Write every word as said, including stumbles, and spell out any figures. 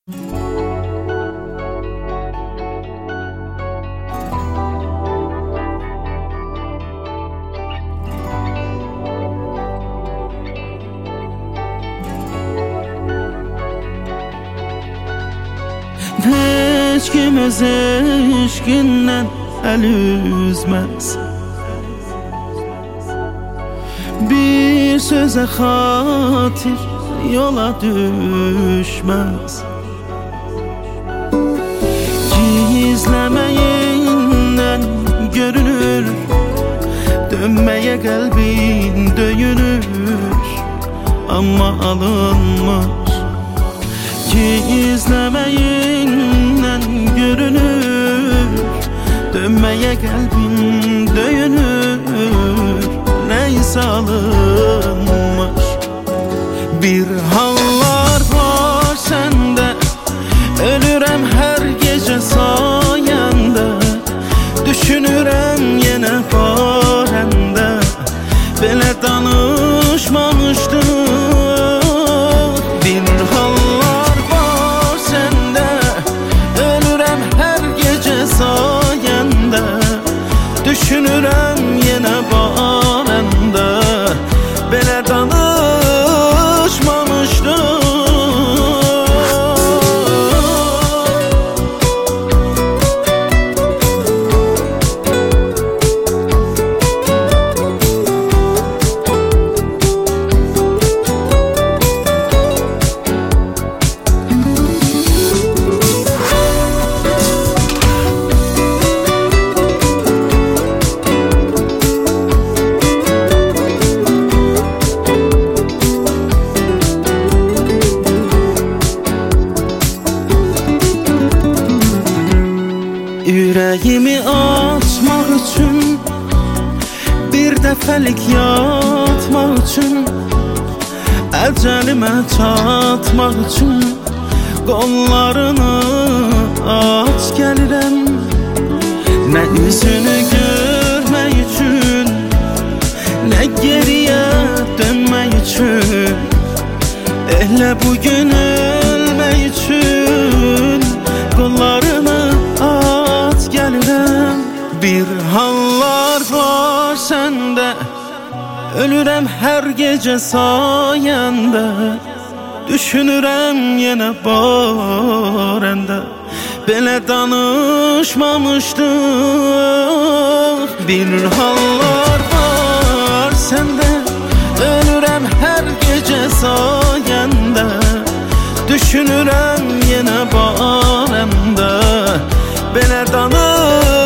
Hiç kim öz eşkindən əl üzməz. Bir sözə xatir yola düşməz. Gizləməyindən görünür, dönməyə qəlbin döyünür, amma alınmaz. Gizləməyindən görünür, dönməyə qəlbin döyünür, nəysə alınmış. Bir hallar var səndə, ölürəm hər gecə sayəndə, düşünürəm yenə barəndə, belə danışmamışdım. Bir hallar var səndə, ölürəm hər gecə sayəndə, düşünürəm yenə barəndə, belə danışmamışdım. Ürəyimi açmaq üçün, bir dəfəlik yatmaq üçün, əcəlimə çatmaq üçün, qollarını aç gəlirəm. Nə üzünü görmək üçün, nə geriyə dönmək üçün, elə bugün ölmək üçün, qollarını aç gəlirəm. Bir hallar var səndə, ölürəm hər gecə sayəndə, düşünürəm yenə barəndə, belə danışmamışdıq. Bir hallar var səndə, ölürəm hər gecə sayəndə, düşünürəm yenə barəndə, belə danışmamışdıq.